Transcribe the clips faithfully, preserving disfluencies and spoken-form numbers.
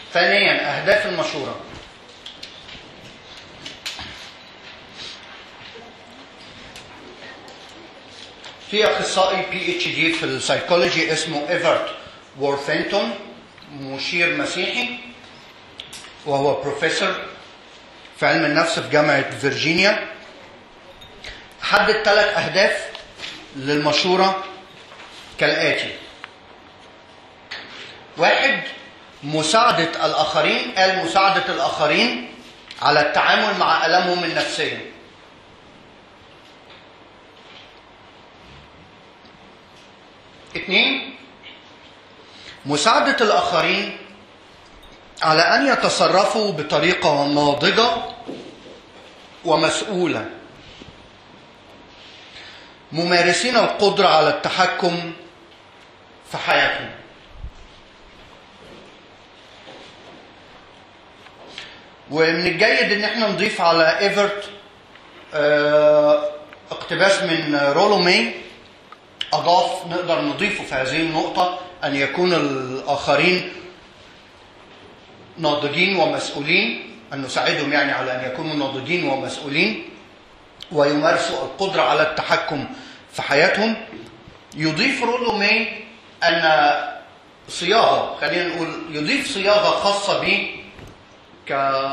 ثانيا، أهداف المشورة. في أخصائي بي اتش دي في السايكولوجي اسمه إيفرت وورثينغتون، مشير مسيحي وهو بروفيسور في علم النفس في جامعة فيرجينيا. حدد ثلاث أهداف للمشورة كالآتي: واحد، مساعدة الآخرين، قال مساعدة الآخرين على التعامل مع آلامهم النفسية. اثنين، مساعدة الآخرين على أن يتصرفوا بطريقة ناضجة ومسؤولة، ممارسين القدرة على التحكم في حياتهم. ومن الجيد ان احنا نضيف على ايفرت اه اقتباس من رولو ماي، اضاف نقدر نضيفه في هذه النقطة ان يكون الاخرين ناضجين ومسؤولين، ان نساعدهم يعني على ان يكونوا ناضجين ومسؤولين ويمارسوا القدرة على التحكم في حياتهم. يضيف رولو ماي ان صياغة، خلينا نقول يضيف صياغة خاصة به ك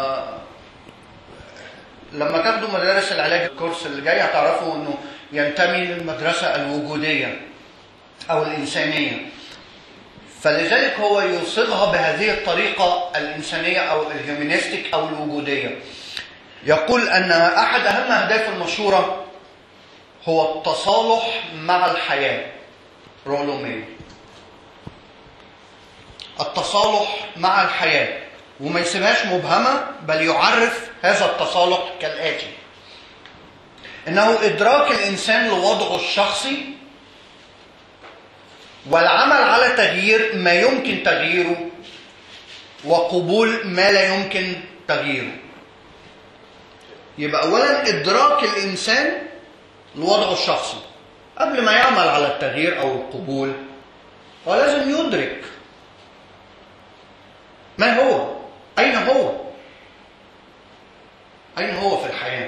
لما تاخدوا مدارس العلاج الكورس اللي جاي هتعرفوا انه ينتمي للمدرسة الوجودية او الانسانية، فلذلك هو يصيغها بهذه الطريقة الانسانية او الهيومانيستيك او الوجودية. يقول ان احد اهم اهداف المشورة هو التصالح مع الحياة. رولو ماي، التصالح مع الحياة، وما يسيبهاش مبهمة، بل يعرف هذا التصالح كالآتي: إنه إدراك الإنسان لوضعه الشخصي والعمل على تغيير ما يمكن تغييره وقبول ما لا يمكن تغييره. يبقى أولا إدراك الإنسان لوضعه الشخصي قبل ما يعمل على التغيير أو القبول، ولازم يدرك ما هو، أين هو؟ أين هو في الحياة؟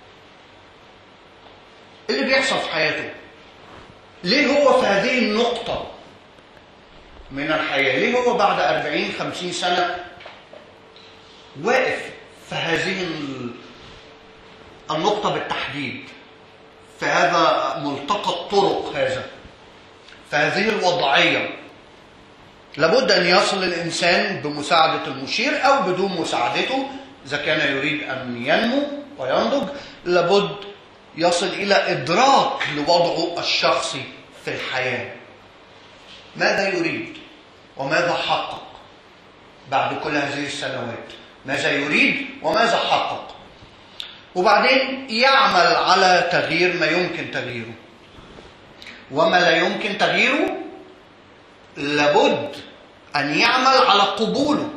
إيه اللي بيحصل في حياته؟ ليه هو في هذه النقطة من الحياة؟ ليه هو بعد أربعين خمسين سنة واقف في هذه النقطة بالتحديد، في هذا ملتقى الطرق، هذا في هذه الوضعية؟ لابد أن يصل الإنسان بمساعدة المشير أو بدون مساعدته، إذا كان يريد أن ينمو وينضج لابد يصل إلى إدراك لوضعه الشخصي في الحياة. ماذا يريد وماذا حقق بعد كل هذه السنوات؟ ماذا يريد وماذا حقق؟ وبعدين يعمل على تغيير ما يمكن تغييره، وما لا يمكن تغييره لابد أن يعمل على قبوله.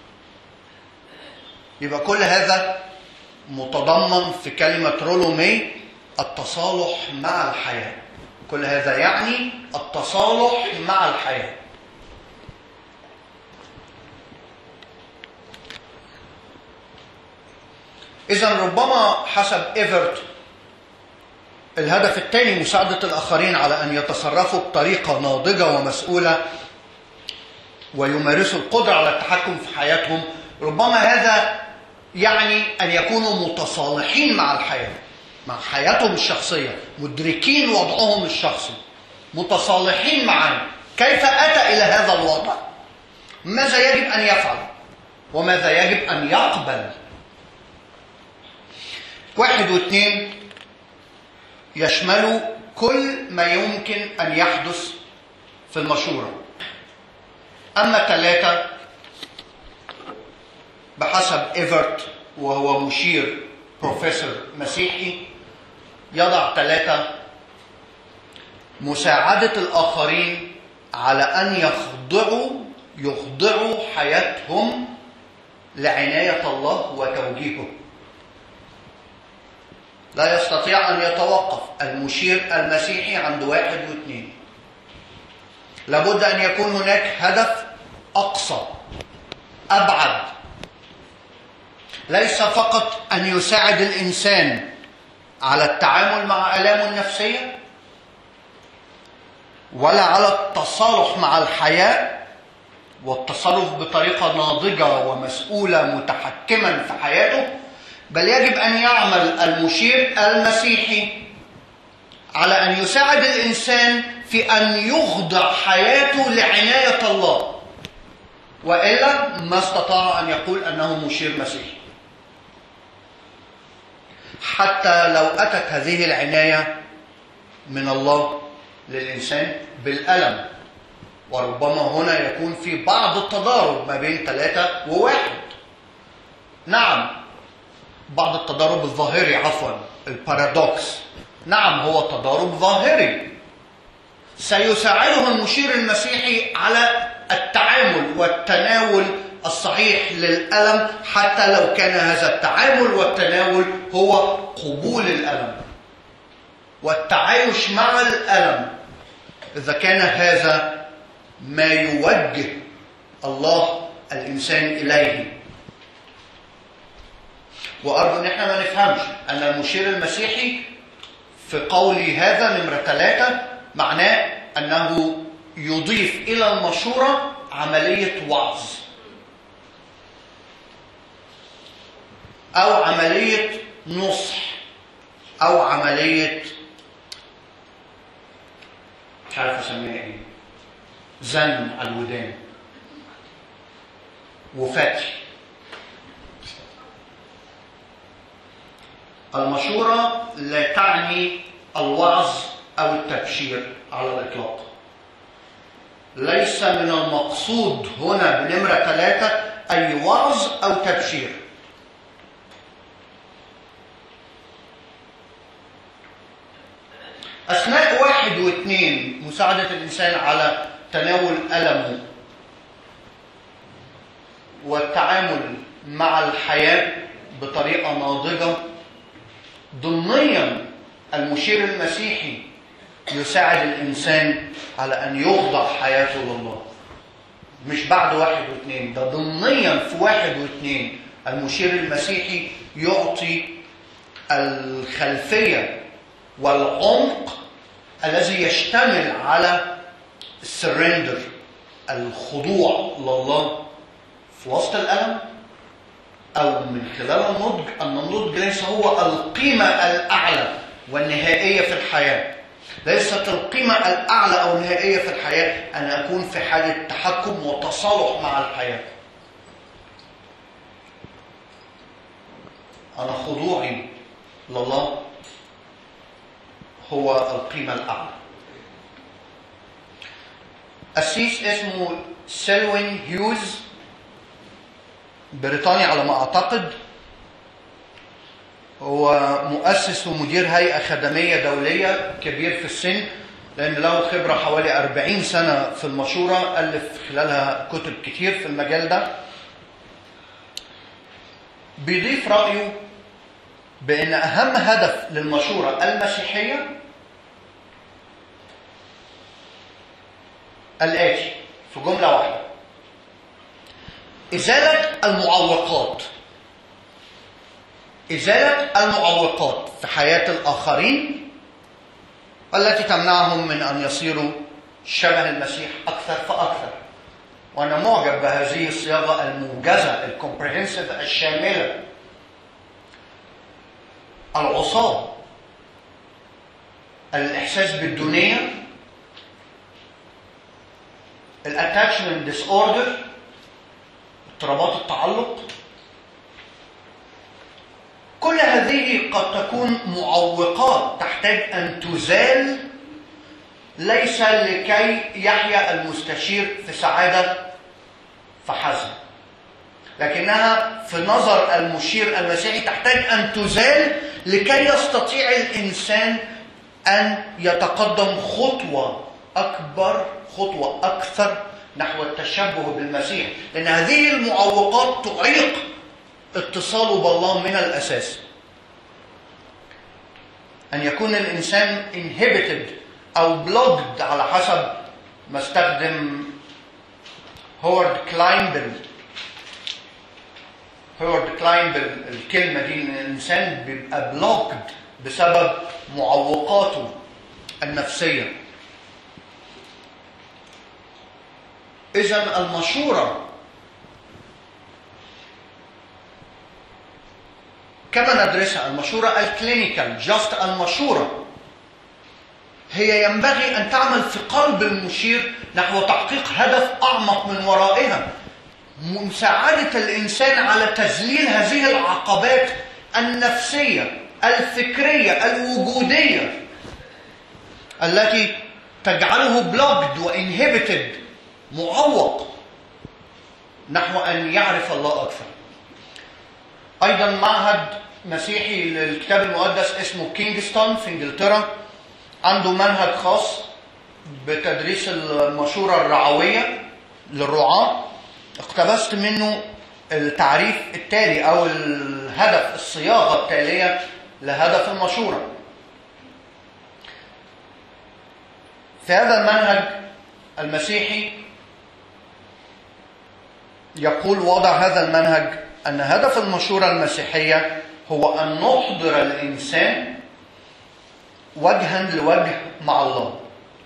يبقى كل هذا متضمن في كلمة رولو ماي التصالح مع الحياة. كل هذا يعني التصالح مع الحياة. إذن ربما حسب إيفرت الهدف الثاني مساعدة الآخرين على أن يتصرفوا بطريقة ناضجة ومسؤولة ويمارسوا القدرة على التحكم في حياتهم. ربما هذا يعني أن يكونوا متصالحين مع الحياة، مع حياتهم الشخصية، مدركين وضعهم الشخصي، متصالحين معه. كيف أتى إلى هذا الوضع؟ ماذا يجب أن يفعل؟ وماذا يجب أن يقبل؟ واحد واثنين يشملوا كل ما يمكن أن يحدث في المشورة. أما ثلاثة بحسب إيفرت وهو مشير بروفيسور مسيحي يضع ثلاثة: مساعدة الآخرين على أن يخضعوا يخضعوا حياتهم لعناية الله وتوجيهه. لا يستطيع أن يتوقف المشير المسيحي عند واحد واثنين. لابد أن يكون هناك هدف أقصى أبعد. ليس فقط أن يساعد الإنسان على التعامل مع آلامه النفسية ولا على التصالح مع الحياة والتصرف بطريقة ناضجة ومسؤولة متحكما في حياته، بل يجب أن يعمل المشير المسيحي على أن يساعد الإنسان في أن يخضع حياته لعناية الله، وإلا ما استطاع أن يقول أنه مشير مسيحي. حتى لو أتت هذه العناية من الله للإنسان بالألم، وربما هنا يكون في بعض التضارب ما بين ثلاثة وواحد. نعم، بعض التضارب الظاهري، عفوا البارادوكس، نعم هو تضارب ظاهري سيساعده المشير المسيحي على التعامل والتناول الصحيح للألم، حتى لو كان هذا التعامل والتناول هو قبول الألم والتعايش مع الألم، إذا كان هذا ما يوجه الله الإنسان إليه. وأرجو أن احنا ما نفهمش أن المشير المسيحي في قولي هذا نمرة ثلاثة معناه أنه يضيف إلى المشورة عملية وعظ أو عملية نصح أو عملية مش عارف أسميها إيه، زن على الودان وفتح. المشورة لا تعني الوعظ أو التبشير على الإطلاق. ليس من المقصود هنا بنمرة ثلاثة أي وعظ أو تبشير. أثناء واحد واثنين مساعدة الإنسان على تناول ألمه والتعامل مع الحياة بطريقة ناضجة، ضمنيا المشير المسيحي يساعد الإنسان على أن يخضع حياته لله. مش بعد واحد واثنين، ده ضمنيا في واحد واثنين المشير المسيحي يعطي الخلفية والعمق الذي يشتمل على السرندر، الخضوع لله في وسط الألم، أو من خلال النضج، أن النضج ليس هو القيمة الأعلى والنهائية في الحياة. ليست القيمة الأعلى أو النهائية في الحياة أن أكون في حالة تحكم وتصالح مع الحياة. أنا خضوعي لله هو القيمة الأعلى. قسيس اسمه سيلوين هيوز، بريطاني على ما أعتقد، هو مؤسس ومدير هيئة خدمية دولية، كبير في السن لأن له خبرة حوالي أربعين سنة في المشورة، ألف خلالها كتب كتير في المجال ده. بيضيف رأيه بأن أهم هدف للمشورة المسيحية الآتي في جملة واحدة: إزالة المعوقات إزالة المعوقات في حياة الآخرين التي تمنعهم من أن يصيروا شبه المسيح أكثر فأكثر. وأنا معجب بهذه الصياغة الموجزة الكومبريهنسيف الشاملة. العصاب، الإحساس بالدونية، الاتاتشمنت ديس اوردر، اضطرابات التعلق، كل هذه قد تكون معوقات تحتاج أن تزال، ليس لكي يحيا المستشير في سعادة فحسب، لكنها في نظر المشير المسيحي تحتاج أن تزال لكي يستطيع الإنسان أن يتقدم خطوة أكبر، خطوة أكثر نحو التشبه بالمسيح، لأن هذه المعوقات تعيق اتصاله بالله من الأساس. أن يكون الإنسان inhibited أو blocked على حسب ما استخدم هوارد كلاينبل هوارد كلاين بالكلمة دي، إن الإنسان بيبقى بلوكد بسبب معوقاته النفسية. إذا المشورة كما ندرسها، المشورة الكلينيكال جاست المشورة، هي ينبغي أن تعمل في قلب المشير نحو تحقيق هدف أعمق من ورائها، مساعدة الإنسان على تذليل هذه العقبات النفسية الفكرية الوجودية التي تجعله بلوكد وانهبتد، معوق نحو أن يعرف الله أكثر. أيضا معهد مسيحي للكتاب المقدس اسمه كينغستون في إنجلترا عنده منهج خاص بتدريس المشورة الرعوية للرعاة. اقتبست منه التعريف التالي أو الهدف، الصياغة التالية لهدف المشورة. في هذا المنهج المسيحي يقول وضع هذا المنهج أن هدف المشورة المسيحية هو أن نحضر الإنسان وجها لوجه مع الله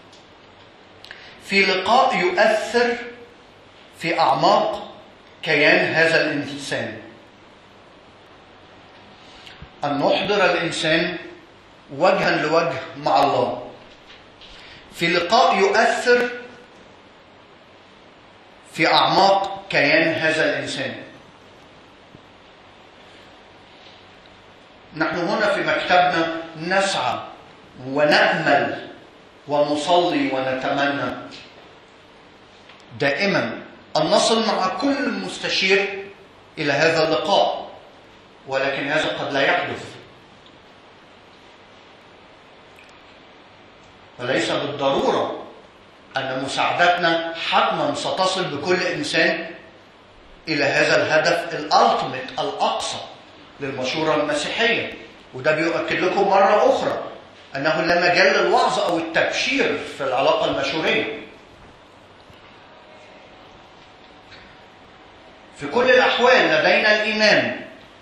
في لقاء يؤثر في أعماق كيان هذا الإنسان. أن نحضر الإنسان وجها لوجه مع الله في لقاء يؤثر في أعماق كيان هذا الإنسان. نحن هنا في مكتبنا نسعى ونأمل ونصلي ونتمنى دائما أن نصل مع كل مستشير إلى هذا اللقاء، ولكن هذا قد لا يحدث، وليس بالضرورة أن مساعدتنا حتما ستصل بكل إنسان إلى هذا الهدف الألتيميت الأقصى للمشورة المسيحية. وده بيؤكد لكم مرة أخرى أنه لا مجال للوعظ أو التبشير في العلاقة المشورية. في كل الأحوال لدينا الإيمان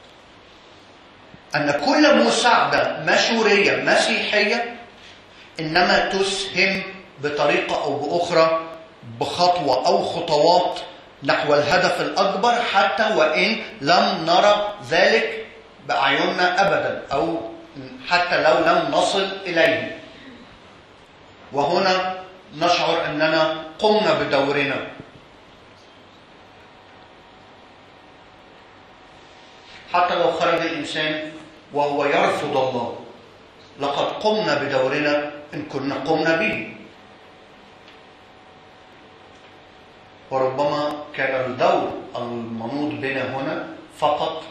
أن كل مساعدة مشورية مسيحية إنما تسهم بطريقة أو بأخرى بخطوة أو خطوات نحو الهدف الأكبر، حتى وإن لم نرى ذلك بأعيننا أبدا، أو حتى لو لم نصل إليه. وهنا نشعر أننا قمنا بدورنا. حتى لو خرج الإنسان وهو يرفض الله، لقد قمنا بدورنا إن كنا قمنا به. وربما كان الدور المنوط بنا هنا فقط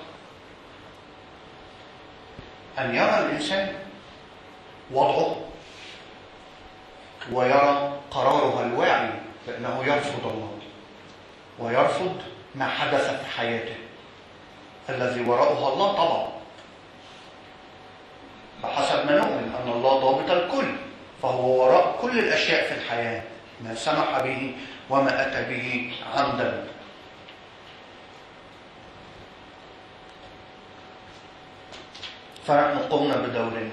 أن يرى الإنسان وضعه ويرى قراره الواعي بأنه يرفض الله ويرفض ما حدث في حياته الذي وراءها الله طبعا، بحسب ما نؤمن أن الله ضابط الكل، فهو وراء كل الأشياء في الحياة، ما سمح به وما أتى به عمدا. فنحن قمنا بدورنا.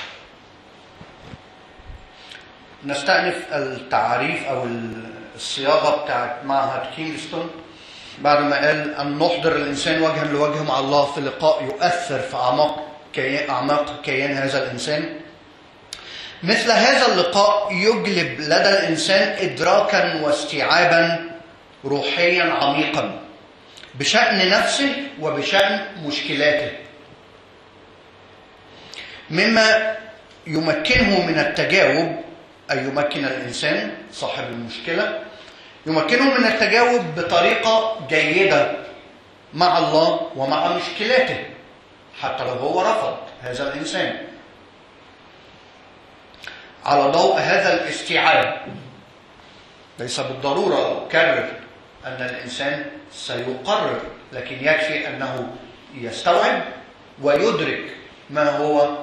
نستأنف التعريف أو الصياغة بتاعت معهد كينغستون بعد ما قال أن نحضر الإنسان وجها لوجه مع الله في لقاء يؤثر في أعماق كيان, أعماق كيان هذا الإنسان. مثل هذا اللقاء يجلب لدى الإنسان إدراكا واستيعابا روحيا عميقا بشأن نفسه وبشأن مشكلاته، مما يمكنه من التجاوب، أي يمكن الإنسان صاحب المشكلة يمكنه من التجاوب بطريقة جيدة مع الله ومع مشكلاته، حتى لو هو رفض هذا الإنسان. على ضوء هذا الاستيعاب، ليس بالضرورة أكرر أن الإنسان سيقرر، لكن يكفي أنه يستوعب ويدرك ما هو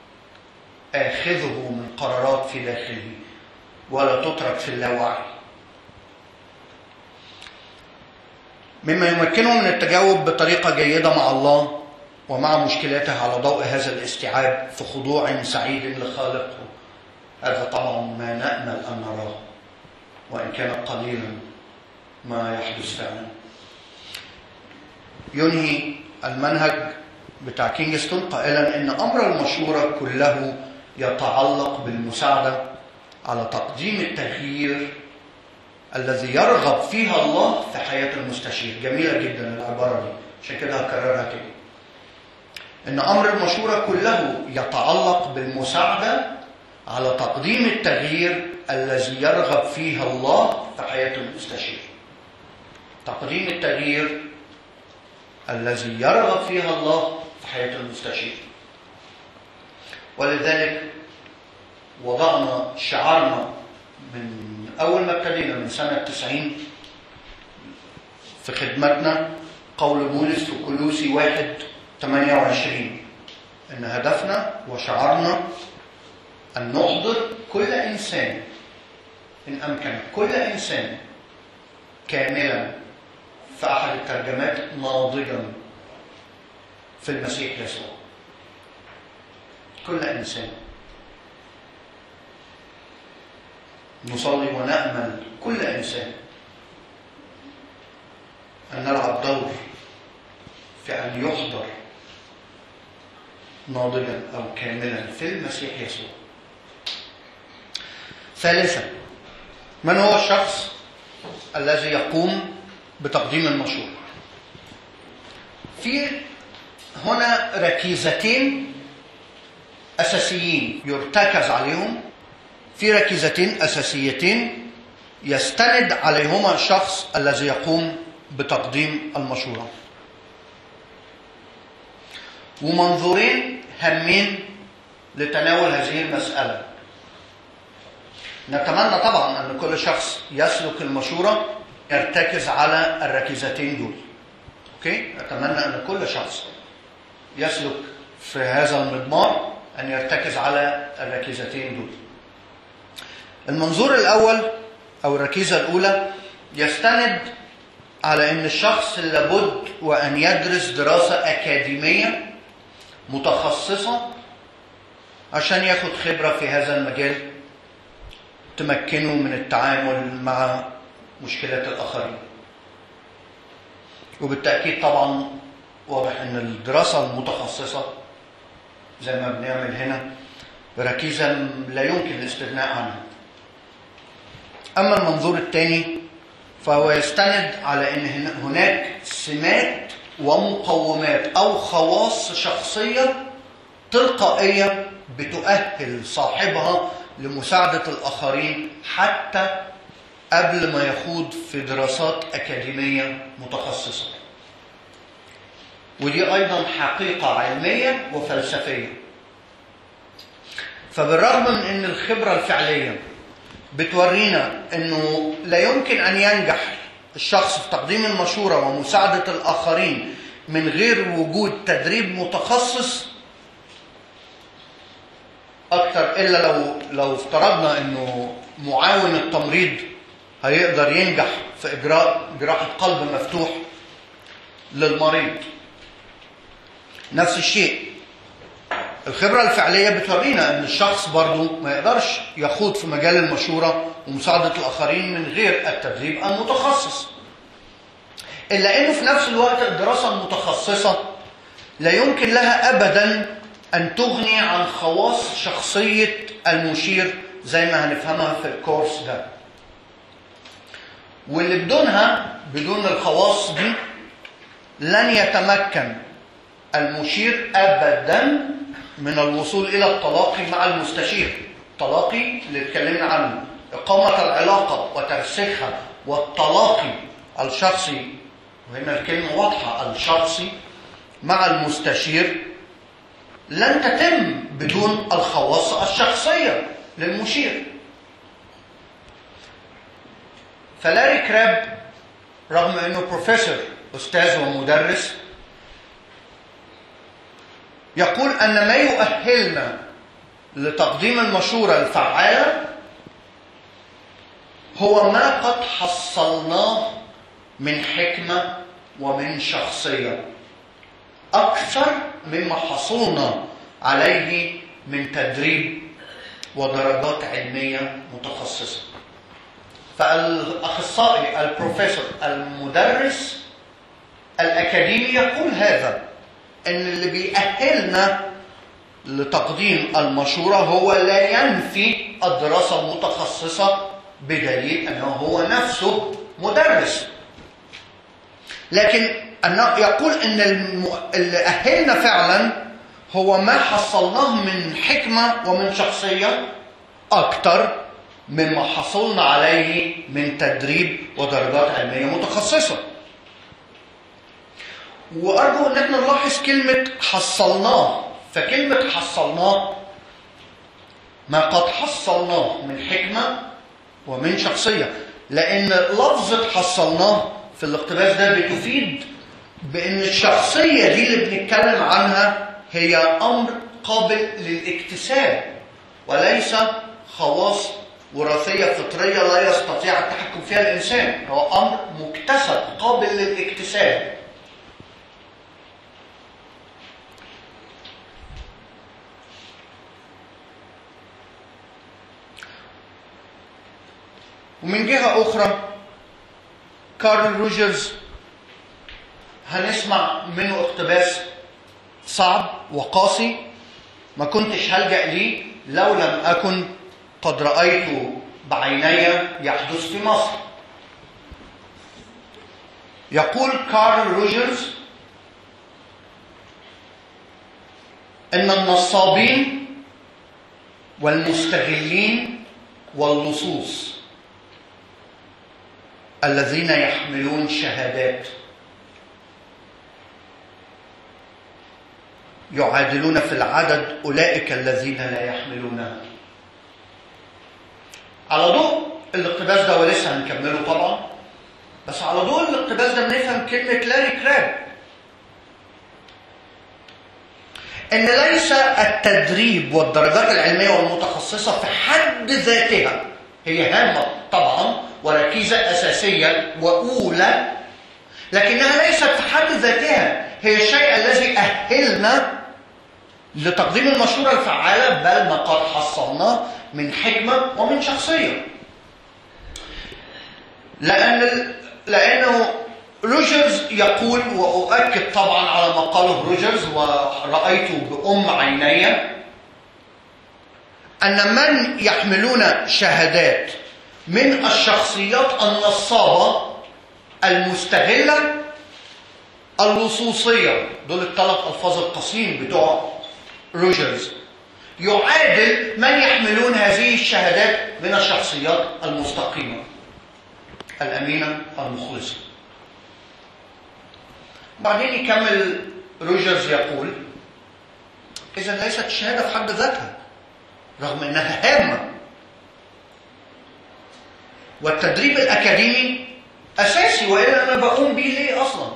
آخذه من قرارات في داخله ولا تترك في اللاوعي. مما يمكنه من التجاوب بطريقة جيدة مع الله ومع مشكلاته على ضوء هذا الاستيعاب في خضوع سعيد لخالقه. هذا طبعا ما نأمل أن نراه، وإن كان قليلا ما يحدث فعلا. ينهي المنهج بتاع كينغستون قائلا إن أمر المشورة كله يتعلق بالمساعدة على تقديم التغيير الذي يرغب فيها الله في حياة المستشير. جميلة جدا العبارة دي، عشان كده هكررها تاني. إن أمر المشورة كله يتعلق بالمساعدة على تقديم التغيير الذي يرغب فيها الله في حياة المستشير. تقديم التغيير الذي يرغب فيها الله في حياة المستشير. ولذلك وضعنا شعارنا من أول ما ابتدينا من سنة تسعين في خدمتنا قول بولس في كولوسي واحد ثمانية وعشرين إن هدفنا وشعارنا أن نحضر كل إنسان إن أمكن كل إنسان كاملا، في أحد الترجمات ناضجا في المسيح يسوع. كل إنسان. نصلي ونأمل كل إنسان أن نلعب دور في أن يحضر ناضجا أو كاملا في المسيح يسوع. ثالثا، من هو الشخص الذي يقوم بتقديم المشورة؟ في هنا ركيزتين أساسيين يرتكز عليهم، في ركيزتين أساسيتين يستند عليهما الشخص الذي يقوم بتقديم المشورة، ومنظورين هامين لتناول هذه المسألة. نتمنى طبعا أن كل شخص يسلك المشورة يرتكز على الركيزتين دول. أوكي؟ أتمنى أن كل شخص يسلك في هذا المضمار أن يرتكز على الركيزتين دول. المنظور الأول أو الركيزة الأولى يستند على أن الشخص لابد وأن يدرس دراسة أكاديمية متخصصة عشان ياخد خبرة في هذا المجال تمكنه من التعامل مع مشكلات الآخرين. وبالتأكيد طبعا واضح أن الدراسة المتخصصة زي ما بنعمل هنا ركيزة لا يمكن الاستغناء عنها. أما المنظور الثاني فهو يستند على أن هناك سمات ومقومات أو خواص شخصية تلقائية بتؤهل صاحبها لمساعدة الآخرين حتى قبل ما يخوض في دراسات أكاديمية متخصصة. ودي أيضا حقيقة علمية وفلسفية. فبالرغم من أن الخبرة الفعلية بتورينا أنه لا يمكن أن ينجح الشخص في تقديم المشورة ومساعدة الآخرين من غير وجود تدريب متخصص أكثر، إلا لو لو افترضنا أنه معاون التمريض هيقدر ينجح في إجراء جراحة قلب مفتوح للمريض. نفس الشيء الخبرة الفعلية بتورينا أن الشخص برضو ما يقدرش يخوض في مجال المشورة ومساعدة الآخرين من غير التدريب المتخصص. إلا أنه في نفس الوقت الدراسة المتخصصة لا يمكن لها أبدا أن تغني عن خواص شخصية المشير زي ما هنفهمها في الكورس ده. واللي بدونها، بدون الخواص دي، لن يتمكن المشير أبدا من الوصول إلى التلاقي مع المستشير. التلاقي اللي اتكلمنا عنه، إقامة العلاقة وترسيخها والتلاقي الشخصي، وهنا الكلمة واضحة، الشخصي مع المستشير، لن تتم بدون الخواص الشخصية للمشير. فلاري كراب رغم أنه بروفيسور أستاذ ومدرس يقول أن ما يؤهلنا لتقديم المشورة الفعالة هو ما قد حصلناه من حكمة ومن شخصية أكثر مما حصلنا عليه من تدريب ودرجات علمية متخصصة. فالأخصائي، البروفيسور، المدرس الأكاديمي يقول هذا، أن اللي بيأهلنا لتقديم المشورة هو لا ينفي الدراسة المتخصصة بدليل أنه هو نفسه مدرس، لكن أنه يقول أن اللي أهلنا فعلا هو ما حصلناه من حكمة ومن شخصية أكثر مما حصلنا عليه من تدريب ودرجات علمية متخصصة. وأرجو أن احنا نلاحظ كلمة حصلناه. فكلمة حصلناه ما قد حصلناه من حكمة ومن شخصية، لأن لفظة حصلناه في الاقتباس ده بتفيد بأن الشخصية دي اللي بنتكلم عنها هي أمر قابل للاكتساب وليس خواص وراثية فطرية لا يستطيع التحكم فيها الإنسان، هو أمر مكتسب قابل للاكتساب. ومن جهة أخرى كارل روجرز هنسمع منه اقتباس صعب وقاسي ما كنتش هلجأ ليه لو لم أكن قد رأيته بعيني يحدث في مصر. يقول كارل روجرز إن النصابين والمستغلين واللصوص الذين يحملون شهادات يعادلون في العدد أولئك الذين لا يحملونها. على ضوء الاقتباس ده ولسه هنكمله طبعا، بس على ضوء الاقتباس ده بنفهم كلمة لاري كراب، إن ليس التدريب والدرجات العلمية والمتخصصة في حد ذاتها هي هامة طبعا وركيزة أساسية وأولى، لكنها ليست في حد ذاتها هي الشيء الذي أهلنا لتقديم المشورة الفعالة، بل ما قد حصلناه من حكمة ومن شخصية. لأن لأنه روجرز يقول، وأؤكد طبعا على ما قاله روجرز ورأيته بأم عيني، أن من يحملون شهادات من الشخصيات النصابة المستغلة اللصوصية، دول الثلاث ألفاظ القصيم بتوع روجرز، يعادل من يحملون هذه الشهادات من الشخصيات المستقيمة الأمينة المخلصة. بعدين يكمل روجرز يقول: إذن ليست الشهادة في حد ذاتها رغم أنها هامة، والتدريب الأكاديمي أساسي، وإلا أنا بقوم به ليه أصلا؟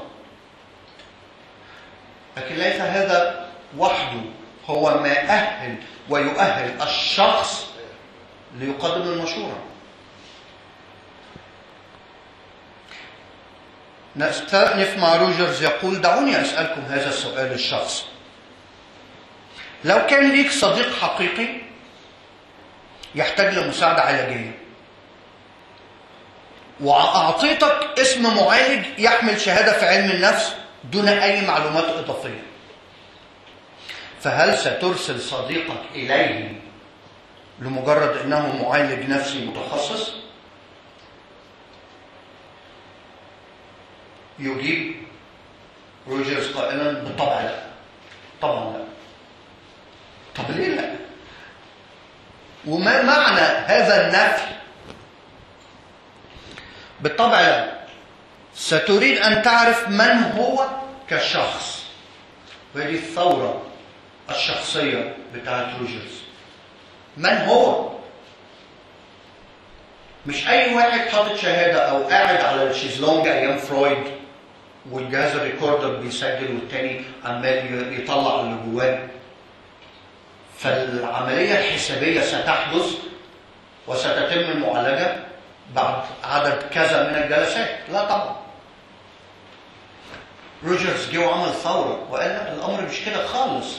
لكن ليس هذا وحده هو ما أهل ويؤهل الشخص ليقدم المشورة. نستأنف مع روجرز يقول: دعوني أسألكم هذا السؤال الشخصي. لو كان ليك صديق حقيقي يحتاج لمساعدة علاجية، وأعطيتك اسم معالج يحمل شهادة في علم النفس دون أي معلومات إضافية، فهل سترسل صديقك إليه لمجرد أنه معالج نفسي متخصص؟ يجيب روجرز قائلا: بالطبع لا، طبعا لا. طب ليه لا؟ وما معنى هذا النفي؟ بالطبع لا. ستريد أن تعرف من هو كشخص، وهذه الثورة الشخصية بتاعت روجرز. من هو؟ مش أي واحد حاطط شهادة أو قاعد على الشيزلونج أيام فرويد والجهاز الريكوردر بيسجل والتاني عمال يطلع اللي جواه. فالعملية الحسابية ستحدث وستتم المعالجة بعد عدد كذا من الجلسات. لا طبعا. روجرز جه وعمل ثورة وقال لا الأمر مش كده خالص.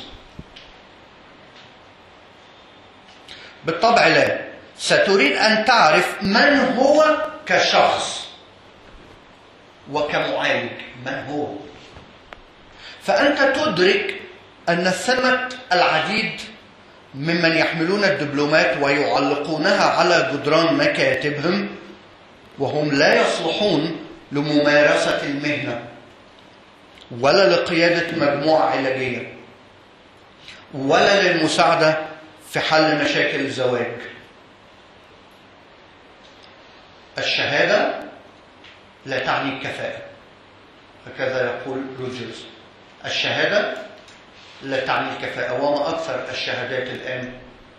بالطبع لا. ستريد أن تعرف من هو كشخص وكمعالج، من هو. فأنت تدرك أن ثمة العديد ممن يحملون الدبلومات ويعلقونها على جدران مكاتبهم وهم لا يصلحون لممارسة المهنة ولا لقيادة مجموعة علاجية ولا للمساعدة في حل مشاكل الزواج. الشهادة لا تعني الكفاءة، هكذا يقول روجرز. الشهادة لا تعني الكفاءة، وما أكثر الشهادات الآن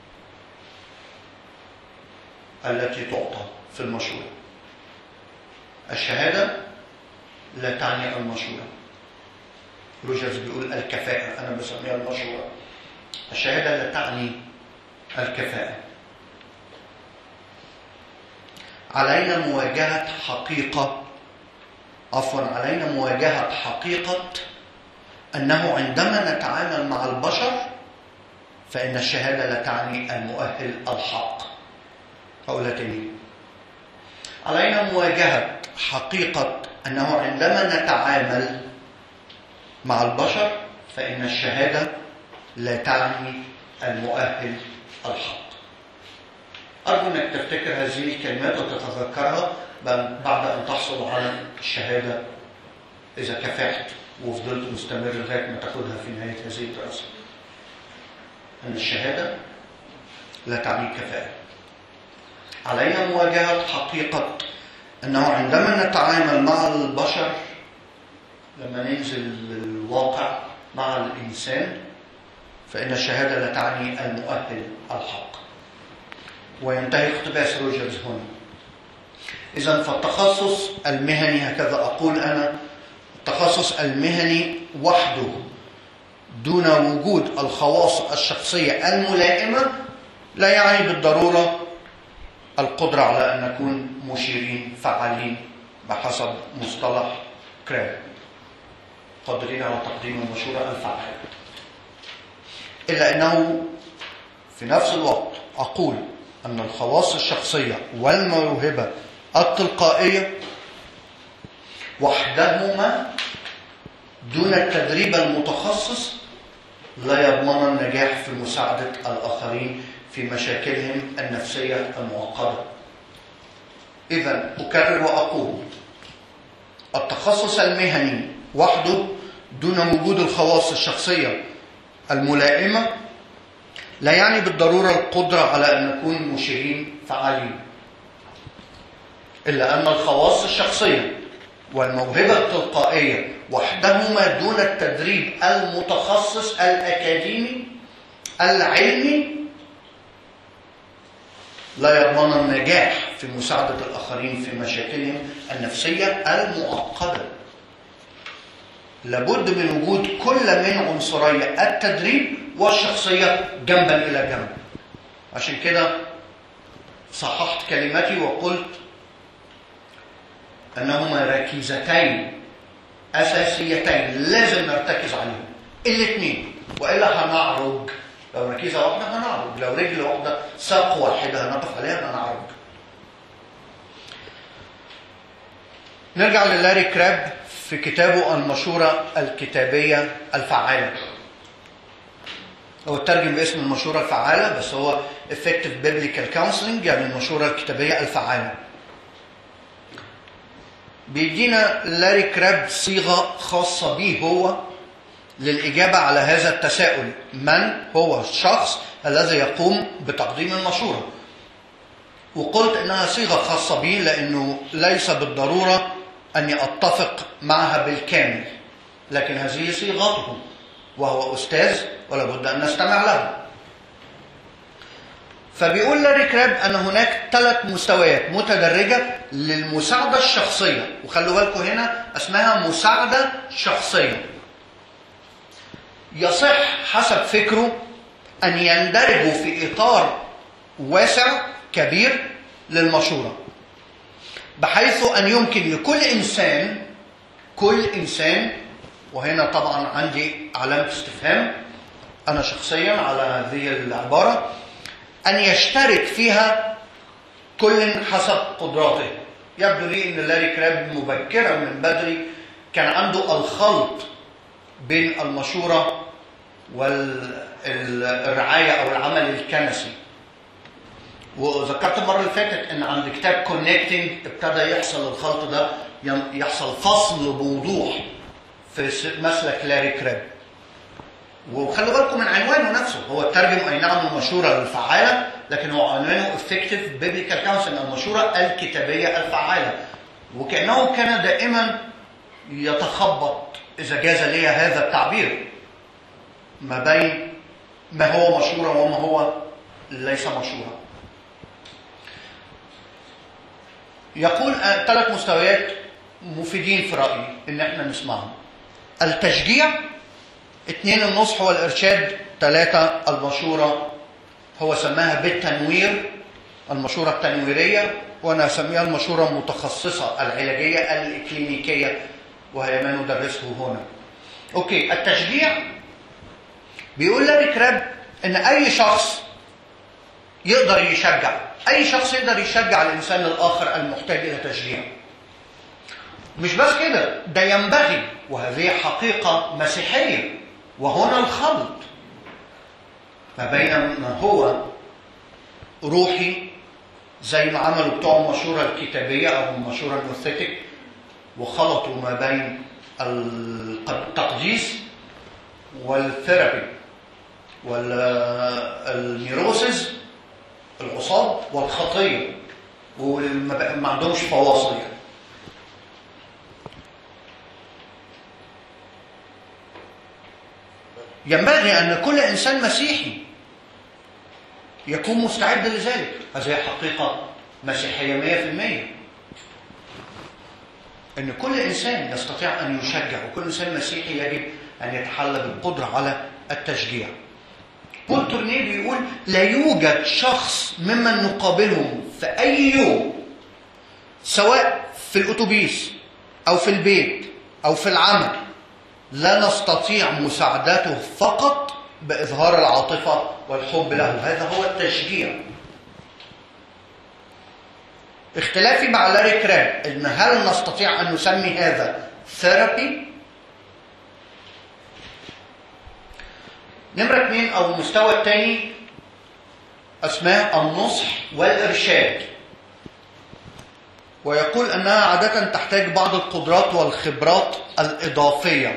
التي تعطى في المشورة. الشهادة لا تعني المشورة. روجرز بيقول الكفاءة، أنا بسميها المشورة. الشهادة لا تعني الكفاءة. علينا مواجهة حقيقة عفوا علينا مواجهة حقيقة أنه عندما نتعامل مع البشر فإن الشهادة لا تعني المؤهل الحق. هقولها تاني. علينا مواجهة حقيقة أنه عندما نتعامل مع البشر فإن الشهادة لا تعني المؤهل الحق. أرجو أنك تفتكر هذه الكلمات وتتذكرها بعد أن تحصل على الشهادة إذا كفحت وفضلت مستمر لغاية ما تاخدها في نهاية هذه الدراسة. أن الشهادة لا تعني الكفاءة. علينا مواجهة حقيقة أنه عندما نتعامل مع البشر، لما ننزل الواقع مع الإنسان، فإن الشهادة لا تعني المؤهل الحق. وينتهي اقتباس روجرز هنا. إذن فالتخصص المهني، هكذا أقول أنا، التخصص المهني وحده دون وجود الخواص الشخصية الملائمة لا يعني بالضرورة القدرة على أن نكون مشيرين فعالين بحسب مصطلح كراب، قادرين على تقديم المشورة الفعالة. إلا أنه في نفس الوقت أقول أن الخواص الشخصية والموهبة التلقائية وحدهما دون التدريب المتخصص لا يضمن النجاح في مساعدة الآخرين في مشاكلهم النفسية المعقدة. إذن أكرر وأقول التخصص المهني وحده دون وجود الخواص الشخصية الملائمة لا يعني بالضرورة القدرة على أن نكون مشيرين فعالين. إلا أن الخواص الشخصية والموهبة التلقائية وحدهما دون التدريب المتخصص الأكاديمي العلمي لا يضمن النجاح في مساعدة الآخرين في مشاكلهم النفسية المعقدة. لابد من وجود كل من عنصري التدريب والشخصية جنبا إلى جنب. عشان كده صححت كلمتي وقلت أنهما ركيزتين أساسيتين لازم نرتكز عليهم الاثنين، وإلا هنعرج. لو ركيزة واحدة هنعرج، لو رجل واحدة ساق واحدة هنقف عليها هنعرج. نرجع للاري كراب في كتابه المشورة الكتابية الفعالة. هو ترجم باسم المشورة الفعالة، بس هو Effective Biblical Counseling، يعني المشورة الكتابية الفعالة. بيدينا لاري كراب صيغة خاصة به هو للإجابة على هذا التساؤل: من هو الشخص الذي يقوم بتقديم المشورة؟ وقلت إنها صيغة خاصة به لأنه ليس بالضرورة أني أتفق معها بالكامل، لكن هذه صيغته وهو أستاذ ولا بد أن نستمع له. فبيقول لاري كراب أن هناك ثلاث مستويات متدرجة للمساعدة الشخصية، وخلوا بالكم هنا اسمها مساعدة شخصية. يصح حسب فكره أن يندرجوا في إطار واسع كبير للمشورة، بحيث أن يمكن لكل إنسان كل إنسان وهنا طبعا عندي علامة استفهام أنا شخصيا على هذه العبارة، أن يشترك فيها كل حسب قدراته. يبدو لي أن لاري كراب مبكرا من بدري كان عنده الخلط بين المشورة والرعاية أو العمل الكنسي. وذكرت المرة اللي فاتت أن عند كتاب كونكتنج ابتدى يحصل الخلط ده، يحصل فصل بوضوح في مسلك لاري كراب. وخلوا بالكم من عنوانه نفسه، هو ترجم أي نعم المشورة الفعالة، لكن هو عنوانه Effective Biblical Counseling، المشورة الكتابية الفعالة. وكأنه كان دائما يتخبط، إذا جاز لي هذا التعبير، ما بين ما هو مشورة وما هو ليس مشورة. يقول ثلاث مستويات مفيدين في رأيي إن احنا نسمعهم: التشجيع، اثنين النصح والإرشاد، ثلاثة المشورة، هو سماها بالتنوير، المشورة التنويرية، وأنا أسميها المشورة المتخصصة العلاجية الإكلينيكية، وهي ما ندرسه هنا. أوكي، التشجيع بيقول لاري كراب إن أي شخص يقدر يشجع، أي شخص يقدر يشجع الإنسان الآخر المحتاج إلى تشجيع. مش بس كده، ده ينبغي، وهذه حقيقة مسيحية. وهنا الخلط ما بين ما هو روحي زي ما عملوا بتوع المشورة الكتابية أو المشورة النوثيتك، وخلطوا ما بين التقديس والثيرابي والنيروسيس، العصاب والخطية، وما عندهمش فواصل يعني. ينبغي أن كل إنسان مسيحي يكون مستعد لذلك. هذه حقيقة مسيحية مئة في المئة، أن كل إنسان يستطيع أن يشجع، وكل إنسان مسيحي يجب أن يتحلى بالقدرة على التشجيع. بول تورنيه بيقول: لا يوجد شخص ممن نقابلهم في أي يوم، سواء في الأتوبيس أو في البيت أو في العمل، لا نستطيع مساعدته فقط بإظهار العاطفة والحب له. هذا هو التشجيع. اختلافي مع لاري كراب إن هل نستطيع أن نسمي هذا ثيرابي؟ نمرة اثنين أو المستوى الثاني اسمها النصح والإرشاد، ويقول أنها عادة تحتاج بعض القدرات والخبرات الإضافية.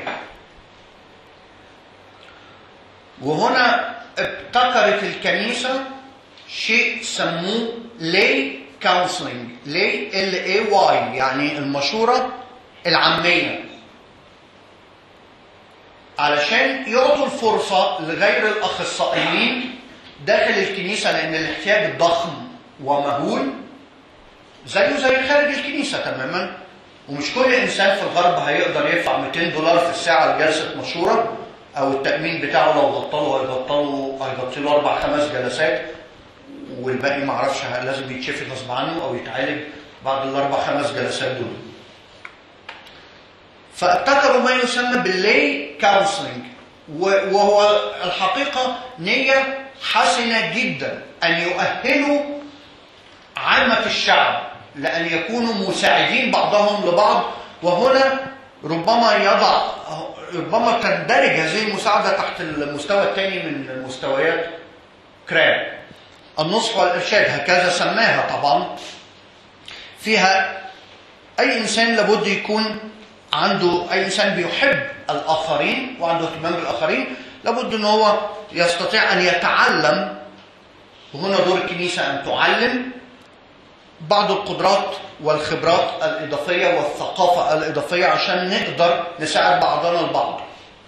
وهنا ابتكرت الكنيسة شيء سموه lay counseling، lay L A Y يعني المشورة العامية، علشان يعطوا الفرصة لغير الأخصائيين داخل الكنيسة، لأن الاحتياج ضخم ومهول زيه زي خارج الكنيسة تماما. ومش كل إنسان في الغرب هيقدر يدفع مئتين دولار في الساعة لجلسة مشورة، أو التأمين بتاعه لو غطله هيغطله هيغطي له أربع خمس جلسات، والباقي معرفش لازم يتشفي غصب عنه أو يتعالج بعد الأربع خمس جلسات دول. فابتكروا ما يسمى باللي كونسلنج، وهو الحقيقة نية حسنة جدا أن يؤهلوا عامة الشعب لأن يكونوا مساعدين بعضهم لبعض. وهنا ربما يضع ربما تندرج هذه المساعدة تحت المستوى الثاني من مستويات كراب، النصح والإرشاد، هكذا سماها. طبعا فيها أي إنسان لابد يكون عنده، أي إنسان بيحب الآخرين وعنده اهتمام بالآخرين لابد أن هو يستطيع أن يتعلم، وهنا دور الكنيسة أن تعلم بعض القدرات والخبرات الإضافية والثقافة الإضافية عشان نقدر نساعد بعضنا البعض.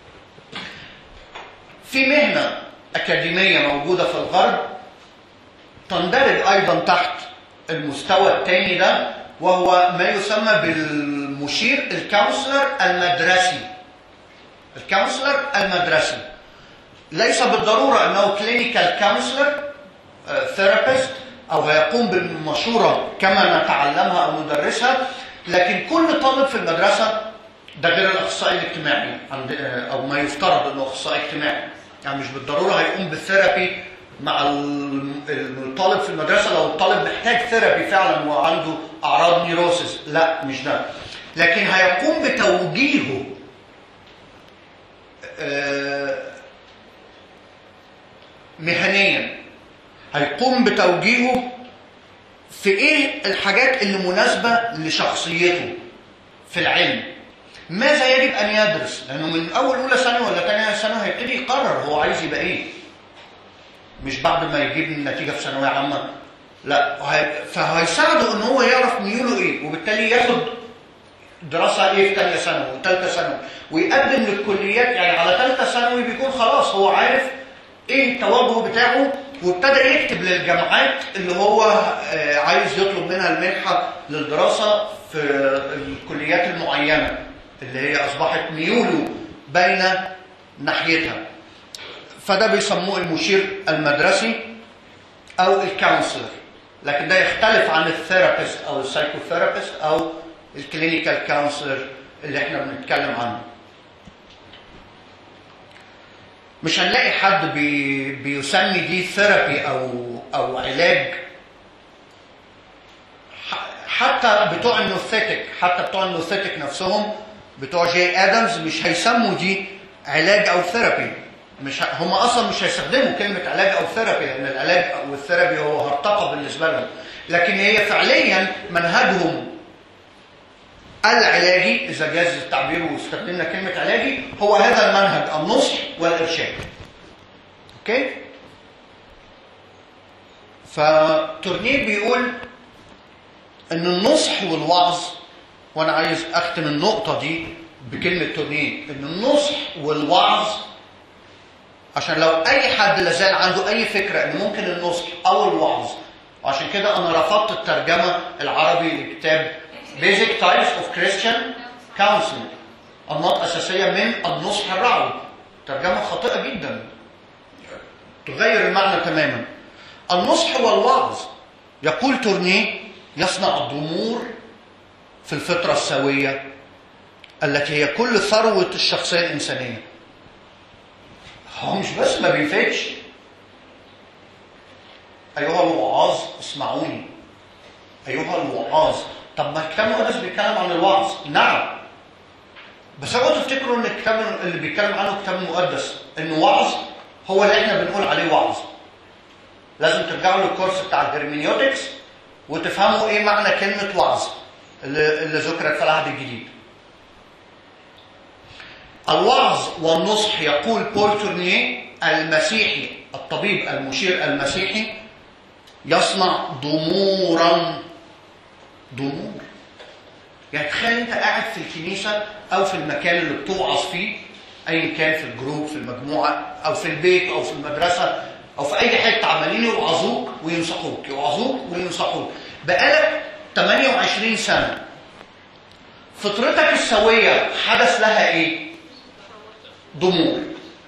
في مهنة أكاديمية موجودة في الغرب تندرج أيضا تحت المستوى الثاني ده، وهو ما يسمى بالمشير الكونسلر المدرسي. الكونسلر المدرسي ليس بالضرورة أنه كلينيكال كونسلر ثيرابيست أو هيقوم بالمشورة كما نتعلمها أو ندرسها، لكن كل طالب في المدرسة ده غير الاخصائي الاجتماعي عند او ما يفترض انه اخصائي اجتماعي، يعني مش بالضروره هيقوم بالثيرابي مع الطالب في المدرسه لو الطالب محتاج ثيرابي فعلا وعنده اعراض نيروسيس، لا مش ده، لكن هيقوم بتوجيهه مهنيا، هيقوم بتوجيهه في ايه الحاجات اللي مناسبه لشخصيته في العلم، ماذا يجب ان يدرس، لانه من اول اولى ثانوي ولا ثانيه ثانوي هيبتدي يقرر هو عايز يبقى ايه، مش بعد ما يجيب النتيجه في ثانويه عامه، لا، فهيساعده ان هو يعرف ميوله ايه، وبالتالي ياخد دراسه ايه في ثانيه ثانوي وثالثه ثانوي، ويقدم للكليات، يعني على ثالثه ثانوي بيكون خلاص هو عارف ايه التوجه بتاعه، وابتدى يكتب للجامعات اللي هو عايز يطلب منها المنحه للدراسه في الكليات المعينه اللي هي اصبحت ميوله بين ناحيتها. فده بيسموه المشير المدرسي او الكونسلر، لكن ده يختلف عن الثيرابيست او السايكوثيرابيست او الكلينيكال كونسلر اللي احنا بنتكلم عنه. مش هنلاقي حد بي بيسمي دي ثيرابي او او علاج، حتى بتوع النوثيتك، حتى بتوع النوثيتك نفسهم بتوع جي ادمز مش هيسموا دي علاج او ثيرابي، مش هم اصلا مش هيستخدموا كلمه علاج او ثيرابي، لان العلاج والثيرابي هو هرطقه بالنسبه لهم، لكن هي فعليا منهجهم العلاجي، اذا جاز التعبير واستخدمنا كلمه علاجي، هو هذا المنهج، النصح والارشاد. اوكي؟ فتورنيه بيقول ان النصح والوعظ، وانا عايز اختم النقطه دي بكلمه تورنيه، ان النصح والوعظ، عشان لو اي حد لازال عنده اي فكره ان ممكن النصح او الوعظ، وعشان كده انا رفضت الترجمه العربي لكتاب Basic Types of Christian Counseling، أنماط أساسية من النصح الرعوي، ترجمة خاطئة جدا تغير المعنى تماما. النصح والوعظ، يقول تورنيه، يصنع الضمور في الفطرة السوية التي هي كل ثروة الشخصية الإنسانية. هو مش بس ما بيفيدش، أيها الوعاظ اسمعوني، أيها الوعاظ. طب ما الكتاب المقدس بيتكلم عن الوعظ، نعم، بس اوعوا تفتكروا ان الكتاب اللي بيتكلم عنه الكتاب المقدس انه وعظ هو اللي احنا بنقول عليه وعظ. لازم ترجعوا للكورس بتاع الهرمينيوتكس وتفهموا ايه معنى كلمه وعظ اللي, اللي ذكرت في العهد الجديد. الوعظ والنصح، يقول بول تورنيه المسيحي الطبيب المشير المسيحي، يصنع ضمورا. ضمور يعني تخيل انت قاعد في الكنيسه او في المكان اللي بتوعظ فيه، ايا كان، في الجروب، في المجموعه، او في البيت، او في المدرسه، او في اي حته، عمالين يوعظوك وينصحوك، يوعظوك وينصحوك بقالك ثمانية وعشرين سنه. فطرتك السويه حدث لها ايه؟ ضمور.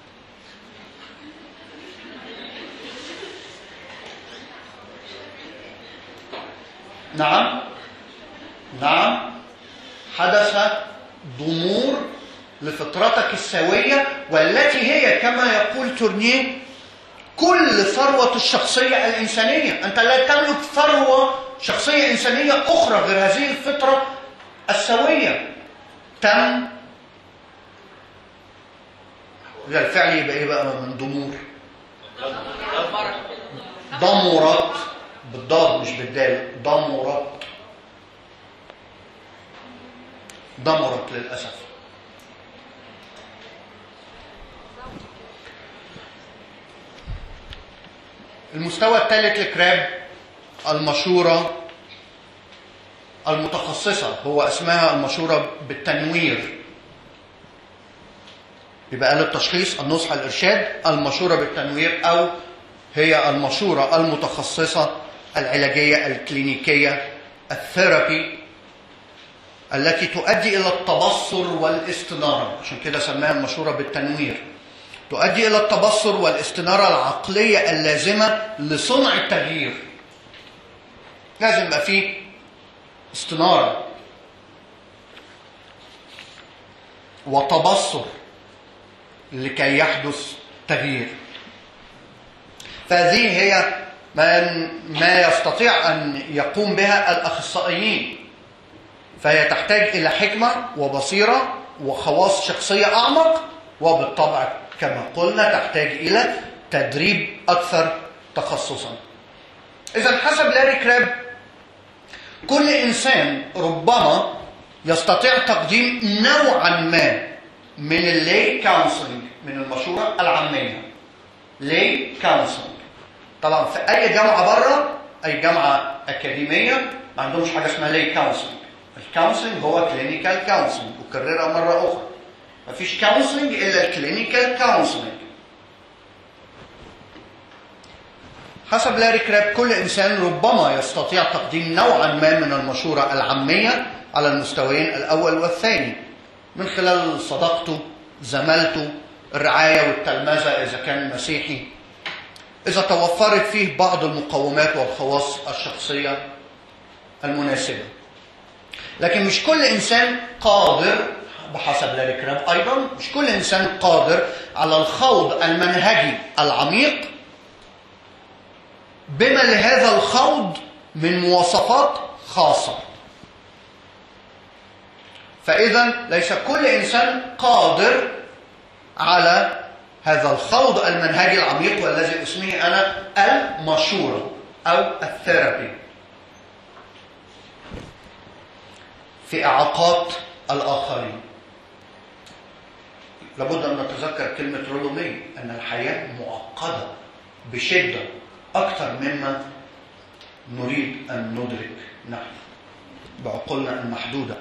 نعم نعم حدث ضمور لفطرتك السوية، والتي هي كما يقول تورنيه كل ثروة الشخصية الإنسانية. أنت لا تملك ثروة شخصية إنسانية أخرى غير هذه الفطرة السوية. تم إذا الفعل يبقى إيه بقى من ضمور؟ ضمرت بالضاد مش بالدال، ضمرت ضمرت للأسف. المستوى الثالث لكراب، المشورة المتخصصة، هو اسمها المشورة بالتنوير، يبقى آلة التشخيص، النصح، الإرشاد، المشورة بالتنوير، أو هي المشورة المتخصصة العلاجية الكلينيكية الثيرابي التي تؤدي إلى التبصر والاستنارة، عشان كده سماها المشورة بالتنوير. تؤدي إلى التبصر والاستنارة العقلية اللازمة لصنع التغيير. لازم يبقى فيه استنارة. وتبصر لكي يحدث تغيير. فهذه هي ما يستطيع أن يقوم بها الأخصائيين، فهي تحتاج إلى حكمة وبصيرة وخواص شخصية أعمق، وبالطبع كما قلنا تحتاج إلى تدريب أكثر تخصصا. إذا حسب لاري كراب كل إنسان ربما يستطيع تقديم نوعا ما من اللي كونسلنج، من المشورة العامية. لي كونسلنج طبعا في أي جامعة بره، أي جامعة أكاديمية ما عندهمش حاجة اسمها لي كونسلنج. الكونسلنج هو كلينيكال كونسلنج، وكررها مرة أخرى، ما فيش كونسلنج إلا الكلينيكال كونسلنج. حسب لاري كراب كل إنسان ربما يستطيع تقديم نوعا ما من المشورة العامية على المستويين الأول والثاني، من خلال صداقته، زمالته، الرعاية والتلمذة إذا كان مسيحي، إذا توفرت فيه بعض المقومات والخواص الشخصية المناسبة. لكن مش كل إنسان قادر، بحسب لاري كراب أيضا، مش كل إنسان قادر على الخوض المنهجي العميق بما لهذا الخوض من مواصفات خاصة. فإذا ليس كل إنسان قادر على هذا الخوض المنهجي العميق، والذي اسميه أنا المشورة أو الثيرابي في إعاقات الآخرين. لابد أن نتذكر كلمة رولومي، أن الحياة معقدة بشدة أكثر مما نريد أن ندرك نحن بعقولنا المحدودة.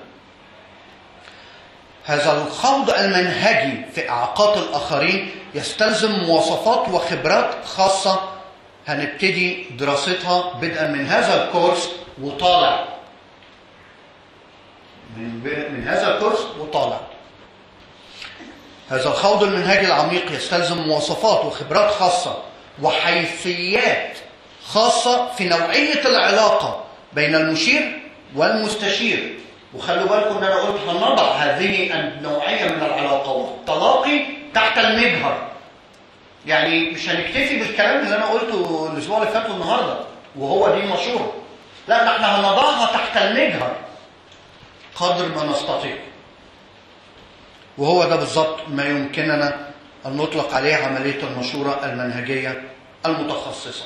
هذا الخوض المنهجي في إعاقات الآخرين يستلزم مواصفات وخبرات خاصة هنبتدي دراستها بدءا من هذا الكورس وطالع، من, من هذا الكورس وطالع. هذا الخوض المنهجي العميق يستلزم مواصفات وخبرات خاصة وحيثيات خاصة في نوعية العلاقة بين المشير والمستشير. وخلوا بالكم ان انا قلت هنضع هذه النوعيه من العلاقه والتلاقي تحت المجهر، يعني مش هنكتفي بالكلام اللي انا قلته الاسبوع اللي فات والنهارده وهو دي مشوره، لا احنا هنضعها تحت المجهر قدر ما نستطيع. وهو ده بالظبط ما يمكننا ان نطلق عليه عمليه المشوره المنهجيه المتخصصه.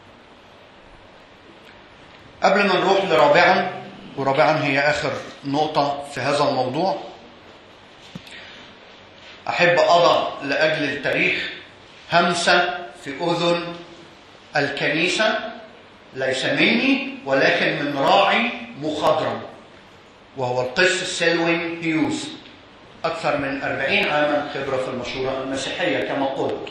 قبل ما نروح لرابعا، ورابعا هي آخر نقطة في هذا الموضوع، أحب أضع لأجل التاريخ همسة في أذن الكنيسة، ليس مني ولكن من راعي مخضرم، وهو القس سيلوين هيوز، أكثر من أربعين عاما خبرة في المشورة المسيحية كما قلت.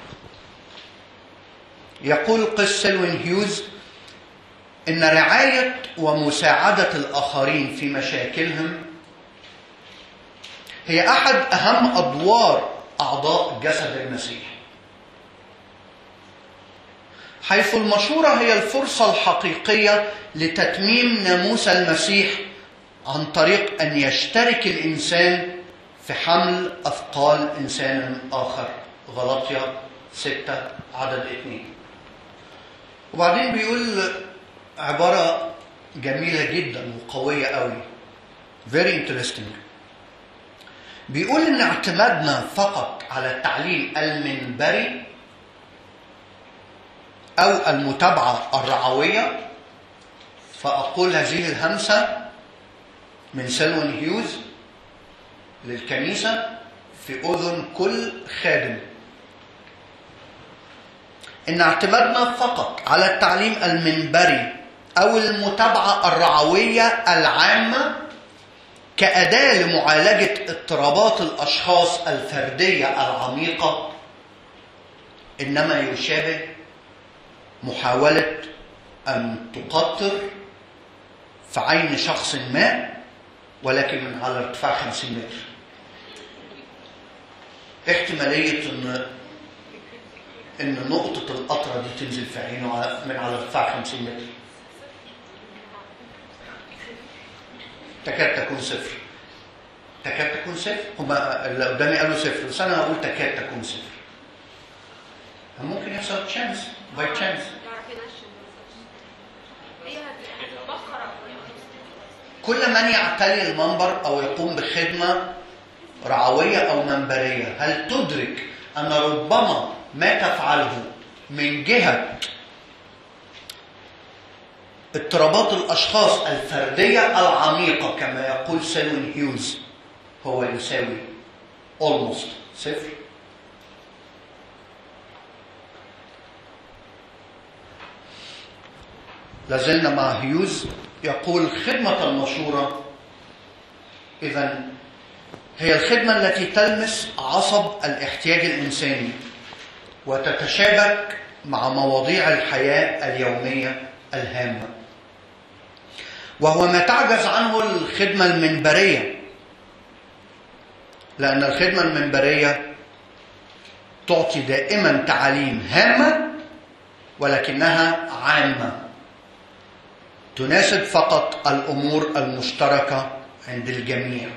يقول القس سيلوين هيوز إن رعاية ومساعدة الآخرين في مشاكلهم هي أحد أهم أدوار أعضاء جسد المسيح، حيث المشورة هي الفرصة الحقيقية لتتميم ناموس المسيح عن طريق أن يشترك الإنسان في حمل أثقال إنسان آخر. غلاطيا ستة عدد اثنين. وبعدين بيقول عبارة جميلة جدا وقوية قوي، very interesting. بيقول إن اعتمادنا فقط على التعليم المنبري أو المتابعة الرعوية، فأقول هذه الهمسة من سيلوين هيوز للكنيسة في أذن كل خادم، إن اعتمادنا فقط على التعليم المنبري أو المتابعة الرعوية العامة كأداة لمعالجة اضطرابات الأشخاص الفردية العميقة إنما يشابه محاولة أن تقطر في عين شخص ما ولكن من على ارتفاع خمسين متر. احتمالية إن إن نقطة القطرة دي تنزل في عينه من على ارتفاع خمسين متر تكاد تكون صفر، تكاد تكون صفر. هما اللي قدامي قالوا صفر بس انا هقول تكاد تكون صفر. ممكن يحصل تشانس باي تشانس. كل من يعتلي المنبر او يقوم بخدمه رعويه او منبريه، هل تدرك ان ربما ما تفعله من جهه اضطرابات الاشخاص الفرديه العميقه كما يقول سيلوين هيوز هو يساوي almost صفر؟ لازلنا مع هيوز يقول خدمة المشورة إذن هي الخدمة التي تلمس عصب الاحتياج الإنساني وتتشابك مع مواضيع الحياة اليومية الهامة، وهو ما تعجز عنه الخدمة المنبرية، لأن الخدمة المنبرية تعطي دائما تعاليم هامة ولكنها عامة، تناسب فقط الأمور المشتركة عند الجميع،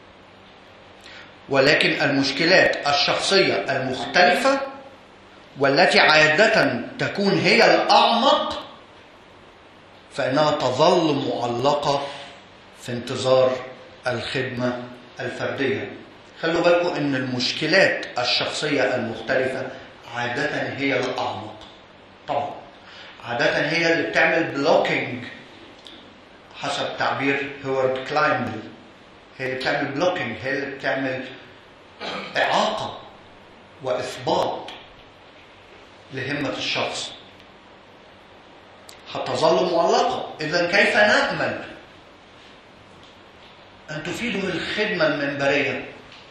ولكن المشكلات الشخصية المختلفة والتي عادة تكون هي الأعمق فإنها تظل معلقة في انتظار الخدمة الفردية. خلوا بالكم إن المشكلات الشخصية المختلفة عادة هي الأعمق. طبعا عادة هي اللي بتعمل بلوكينج حسب تعبير هوارد كلاينبل، هي اللي بتعمل بلوكينج، هي اللي بتعمل إعاقة وإثباط لهمة الشخص، هتظل معلقة. إذن كيف نأمل أن تفيده الخدمة المنبرية؟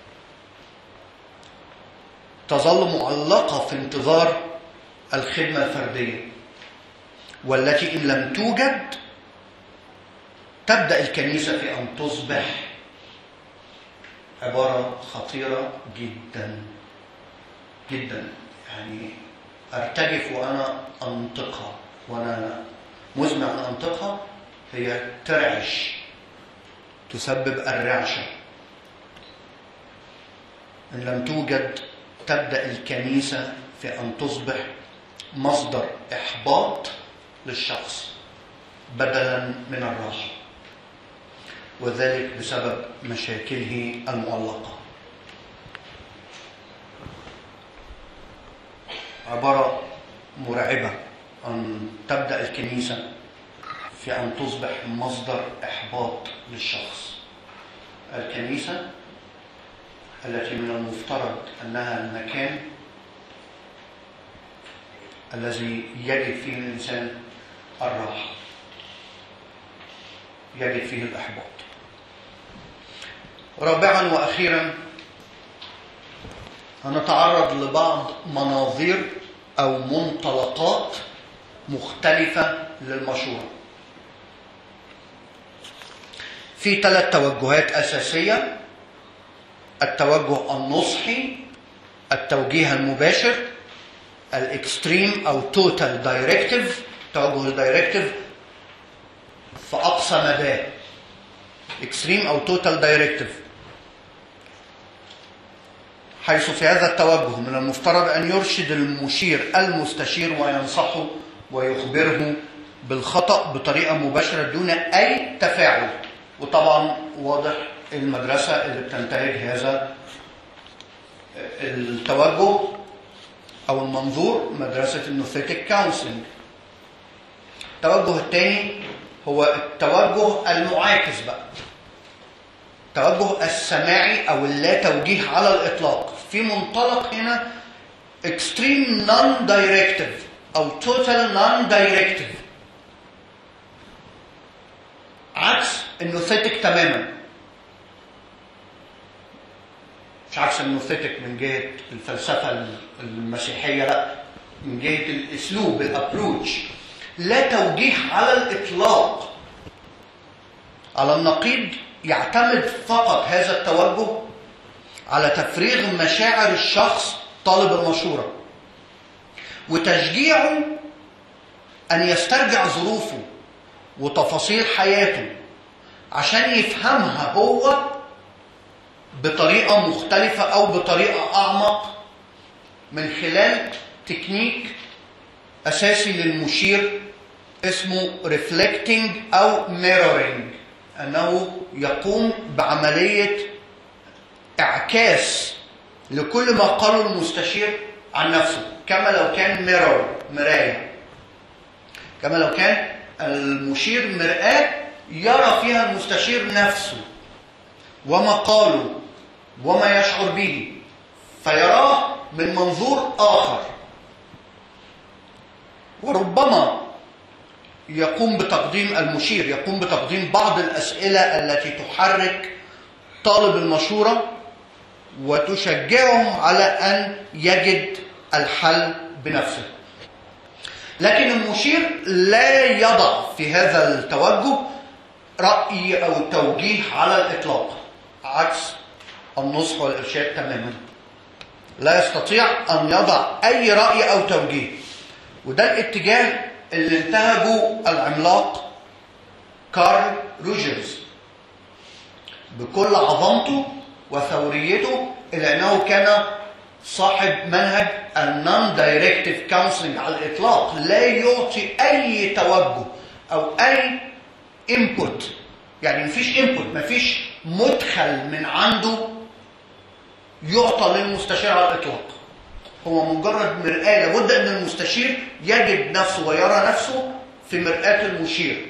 تظل معلقة في انتظار الخدمة الفردية، والتي إن لم توجد تبدأ الكنيسة في أن تصبح عبارة خطيرة جدا جدا، يعني أرتجف وأنا أنطقها، وأنا مزمع أن أنطقها، هي ترعش، تسبب الرعشة. إن لم توجد تبدأ الكنيسة في أن تصبح مصدر إحباط للشخص بدلا من الراحة، وذلك بسبب مشاكله المعلقة. عبارة مرعبة أن تبدأ الكنيسة في أن تصبح مصدر إحباط للشخص. الكنيسة التي من المفترض أنها المكان الذي يجد فيه الإنسان الراحة، يجد فيه الإحباط. رابعا وأخيرا هنتعرض لبعض مناظير أو منطلقات مختلفة للمشورة. في ثلاث توجهات أساسية: التوجه النصحي، التوجيه المباشر، الاكستريم أو توتال دايركتيف. توجه الدايركتيف في أقصى مدى، اكستريم أو توتال دايركتيف، حيث في هذا التوجه من المفترض أن يرشد المشير المستشير وينصحه ويخبره بالخطأ بطريقة مباشرة دون أي تفاعل. وطبعا واضح المدرسة اللي بتنتهج هذا التوجه أو المنظور مدرسة النوثيتك كونسلنج. التوجه الثاني هو التوجه المعاكس بقى، التوجه السماعي أو اللا توجيه على الإطلاق. في منطلق هنا extreme non-directive أو total non-directive، عكس النوثيتك تماما. مش عكس النوثيتك من جهة الفلسفة المسيحية، لا، من جهة الأسلوب، الأبروتش. لا توجيه على الإطلاق. على النقيض يعتمد فقط هذا التوجه على تفريغ مشاعر الشخص طالب المشورة وتشجيعه أن يسترجع ظروفه وتفاصيل حياته عشان يفهمها هو بطريقة مختلفة أو بطريقة أعمق من خلال تكنيك أساسي للمشير اسمه reflecting أو mirroring، أنه يقوم بعملية إعكاس لكل ما قاله المستشير عن نفسه، كما لو كان mirror مراية، كما لو كان المشير مرآة يرى فيها المستشير نفسه وما قاله وما يشعر به، فيراه من منظور آخر. وربما يقوم بتقديم المشير يقوم بتقديم بعض الأسئلة التي تحرك طالب المشورة وتشجعه على أن يجد الحل بنفسه. لكن المشير لا يضع في هذا التوجه رأي أو توجيه على الإطلاق، عكس النصح والإرشاد تماما. لا يستطيع أن يضع أي رأي أو توجيه، وده الاتجاه اللي انتهجه العملاق كارل روجرز بكل عظمته وثوريته، إلا أنه كان صاحب منهج النون دايركتيف كونسلنج على الإطلاق، لا يعطي أي توجه أو أي انبوت، يعني مفيش انبوت، مفيش مدخل من عنده يعطى للمستشير على الإطلاق. هو مجرد مرآة، لابد أن المستشير يجد نفسه ويرى نفسه في مرآة المشير.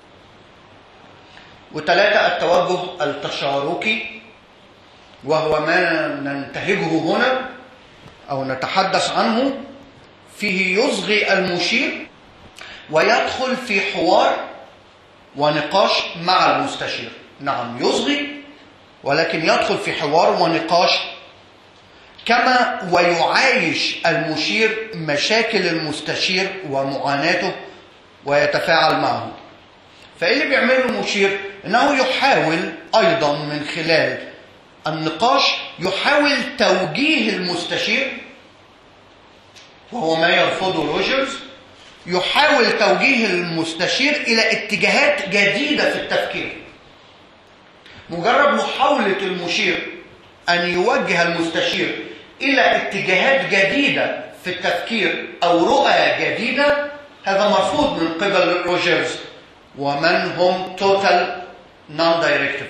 وثلاثة، التوجه التشاركي، وهو ما ننتهجه هنا أو نتحدث عنه، فيه يصغي المشير ويدخل في حوار ونقاش مع المستشير. نعم، يصغي ولكن يدخل في حوار ونقاش، كما ويعايش المشير مشاكل المستشير ومعاناته ويتفاعل معه. فإيه اللي بيعمله المشير؟ إنه يحاول أيضا من خلال النقاش يحاول توجيه المستشير، وهو ما يرفضه روجرز، يحاول توجيه المستشير إلى اتجاهات جديدة في التفكير. مجرد محاولة المشير أن يوجه المستشير إلى اتجاهات جديدة في التفكير أو رؤى جديدة، هذا مرفوض من قبل روجرز ومن هم توتال نون دايركتيف.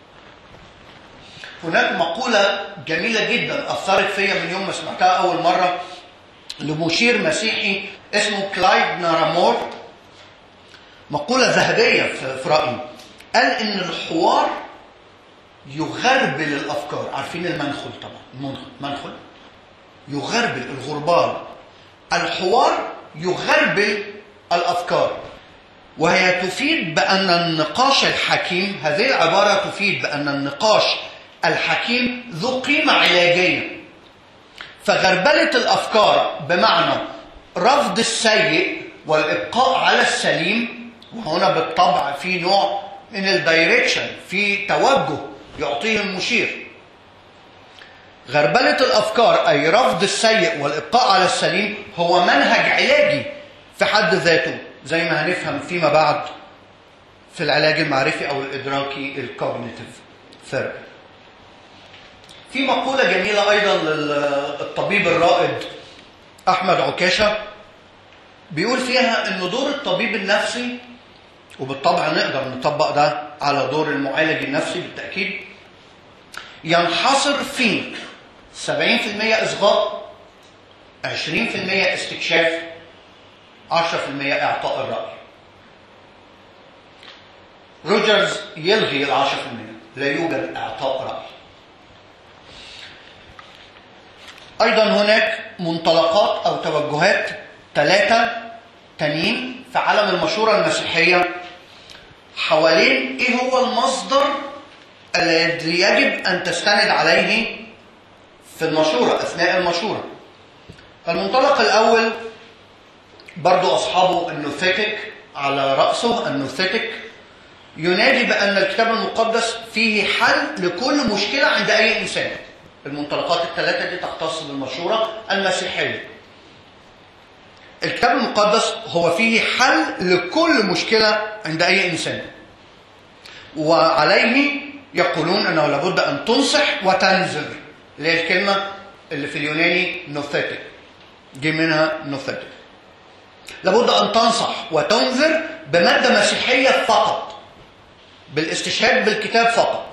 هناك مقولة جميلة جدا أثرت فيا من يوم ما سمعتها أول مرة لمشير مسيحي اسمه كلايد نارامور، مقولة ذهبية في رأيي. قال إن الحوار يغربل الأفكار. عارفين المنخل طبعا، المنخل يغربل الغربال. الحوار يغربل الأفكار، وهي تفيد بأن النقاش الحكيم، هذه العبارة تفيد بأن النقاش الحكيم ذو قيمة علاجية. فغربلة الأفكار بمعنى رفض السيء والإبقاء على السليم، وهنا بالطبع في نوع من الدايركشن، في توجه يعطيه المشير. غربلة الأفكار أي رفض السيء والإبقاء على السليم هو منهج علاجي في حد ذاته، زي ما هنفهم فيما بعد في العلاج المعرفي أو الإدراكي الكوجنيتيف ثيرابي. في مقولة جميلة أيضا للطبيب الرائد أحمد عكاشة، بيقول فيها إن دور الطبيب النفسي، وبالطبع نقدر نطبق ده على دور المعالج النفسي بالتأكيد، ينحصر في سبعين في المية إصغاء، عشرين في المية استكشاف، عشرة في المية إعطاء الرأي. روجرز يلغي العشرة في المية، لا يوجد إعطاء رأي. أيضا هناك منطلقات أو توجهات ثلاثة تانيين في عالم المشورة المسيحية حوالين إيه هو المصدر الذي يجب أن تستند عليه في المشورة أثناء المشورة. المنطلق الأول برضو أصحابه النوثيتك على رأسه، النوثيتك ينادي بأن الكتاب المقدس فيه حل لكل مشكلة عند أي إنسان. المنطلقات الثلاثة دي تختص بالمشورة المسيحية. الكتاب المقدس هو فيه حل لكل مشكلة عند أي إنسان، وعليه يقولون أنه لابد أن تنصح وتنذر، اللي هي الكلمة اللي في اليوناني نوثيتك، دي منها نوثيتك. لابد أن تنصح وتنذر بمادة مسيحية فقط، بالاستشهاد بالكتاب فقط.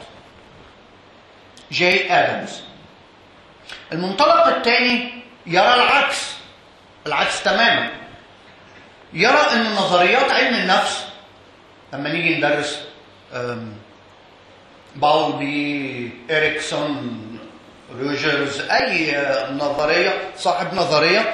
جي آدمز. المنطلق الثاني يرى العكس، العكس تماما. يرى أن نظريات علم النفس، لما نيجي ندرس باولبي، إريكسون، روجرز، أي نظرية، صاحب نظرية،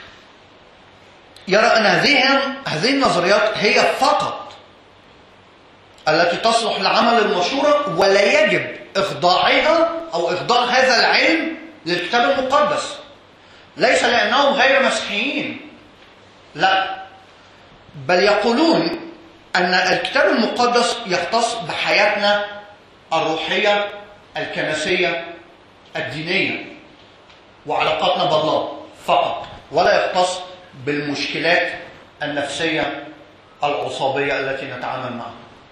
يرى أن هذه هذه النظريات هي فقط التي تصلح لعمل المشورة، ولا يجب إخضاعها أو إخضاع هذا العلم للكتاب المقدس. ليس لأنهم غير مسيحيين، لا، بل يقولون أن الكتاب المقدس يختص بحياتنا الروحية الكنسية الدينية وعلاقاتنا بالله فقط، ولا يختص بالمشكلات النفسية العصابية التي نتعامل معها.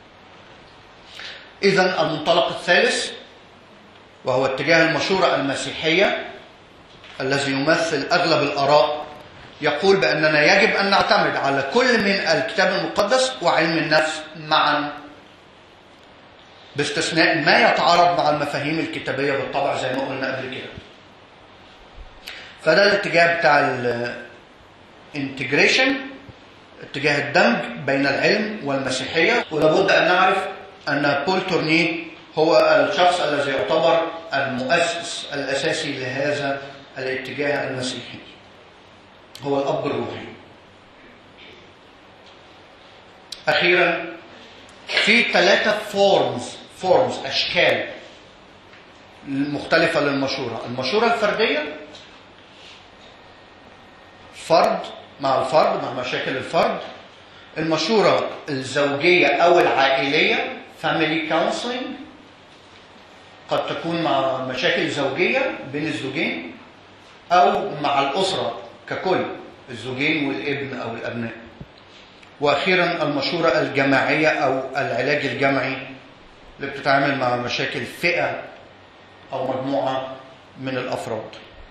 إذن المنطلق الثالث وهو اتجاه المشورة المسيحية الذي يمثل أغلب الآراء، يقول بأننا يجب أن نعتمد على كل من الكتاب المقدس وعلم النفس معا، باستثناء ما يتعارض مع المفاهيم الكتابية بالطبع زي ما قلنا قبل كده. فده الاتجاه بتاع الانتجريشن، اتجاه الدمج بين العلم والمسيحية. ولابد أن نعرف أن بول تورنيه هو الشخص الذي يعتبر المؤسس الأساسي لهذا الاتجاه المسيحي، هو الأب الروحي. أخيرا، في ثلاثة فورمز فورمز أشكال مختلفة للمشورة. المشورة الفردية، فرد مع الفرد، مع مشاكل الفرد. المشورة الزوجية أو العائلية، family counseling، قد تكون مع مشاكل زوجية بين الزوجين أو مع الأسرة ككل، الزوجين والابن أو الأبناء. وأخيرا المشورة الجماعية أو العلاج الجمعي اللي بتتعامل مع مشاكل فئة أو مجموعة من الأفراد.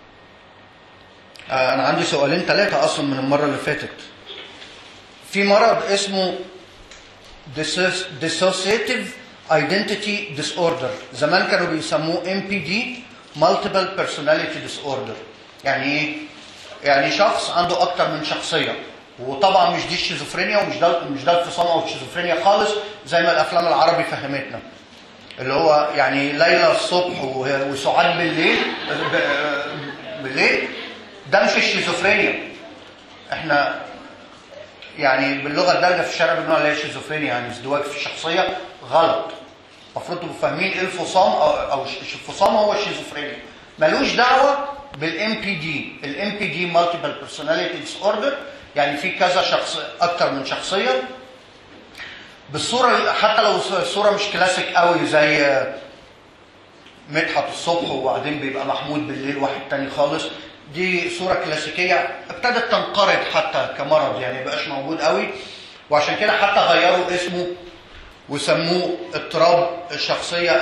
أنا عندي سؤالين ثلاثة أصلا من المرة اللي فاتت. في مرض اسمه Dissociative Identity Disorder، زمان كانوا بيسموه إم بي دي Multiple Personality Disorder. يعني إيه؟ يعني شخص عنده أكتر من شخصية، وطبعا مش دي الشيزوفرينيا ومش ده مش ده الفصام أو الشيزوفرينيا خالص زي ما الأفلام العربي فهمتنا، اللي هو يعني ليلى الصبح وسعاد بالليل بالليل. ده مش الشيزوفرينيا. احنا يعني باللغه الدارجه في الشارع بنقول عليها شيزوفرينيا، يعني ازدواج في الشخصيه. غلط. المفروض تبقوا فاهمين ايه الفصام او او الفصام هو الشيزوفرينيا، ملوش دعوه بالام بي دي. الام بي دي مالتيبل بيرسوناليتي ديس اوردر، يعني في كذا شخص، اكتر من شخصيه بالصوره، حتى لو الصوره مش كلاسيك قوي زي مدحت الصبح وبعدين بيبقى محمود بالليل واحد تاني خالص. دي صورة كلاسيكية ابتدت تنقرض حتى كمرض، يعني مبقاش موجود قوي، وعشان كده حتى غيروا اسمه وسموه اضطراب الشخصية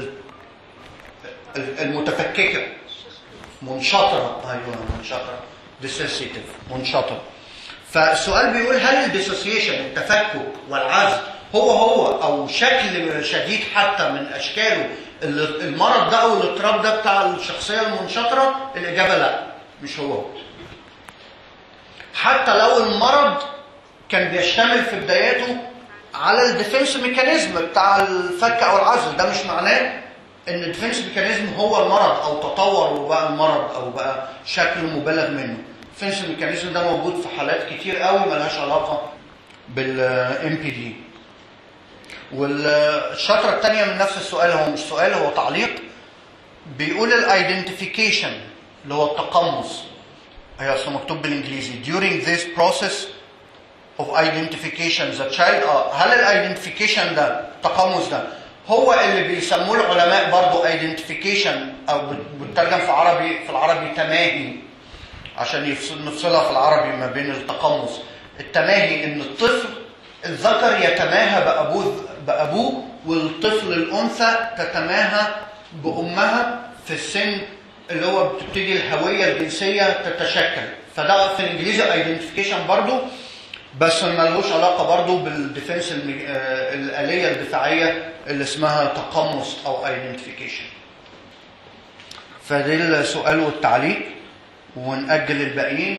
المتفككة، منشطرة. ايوه منشطرة، ديسوسيتيف، منشطرة. فالسؤال بيقول هل الديسوسيشن، التفكك والعزل، هو هو او شكل شديد حتى من اشكاله المرض ده او الاضطراب ده بتاع الشخصية المنشطرة؟ الإجابة لا، مش هو. حتى لو المرض كان بيشتمل في بداياته على الديفنس ميكانيزم بتاع الفك او العزل، ده مش معناه ان الديفنس ميكانيزم هو المرض او تطور وبقى المرض او بقى شكل مبالغ منه. الديفنس ميكانيزم ده موجود في حالات كتير قوي ملهاش علاقة بالام بي دي. والشطرة الثانية من نفس السؤال، هو مش سؤال هو تعليق، بيقول الايدنتيفيكيشن اللي هو التقمص، هي اصلا مكتوب بالانجليزي during this process of identification the child. اه هل الايدنتيفيكيشن ده، التقمص ده، هو اللي بيسموه العلماء برضو identification او بتترجم في عربي في العربي تماهي، عشان نفصلها في العربي ما بين التقمص. التماهي ان الطفل الذكر يتماهى بأبوه بأبوه والطفل الانثى تتماهى بامها في السن اللي هو بتبتدي الهويه الجنسيه تتشكل. فده في الانجليزي ايدنتيفيكيشن برضو، بس ملوش علاقه برضو بالديفنس الاليه الدفاعيه اللي اسمها تقمص او ايدنتيفيكيشن. فده السؤال والتعليق ونأجل الباقيين.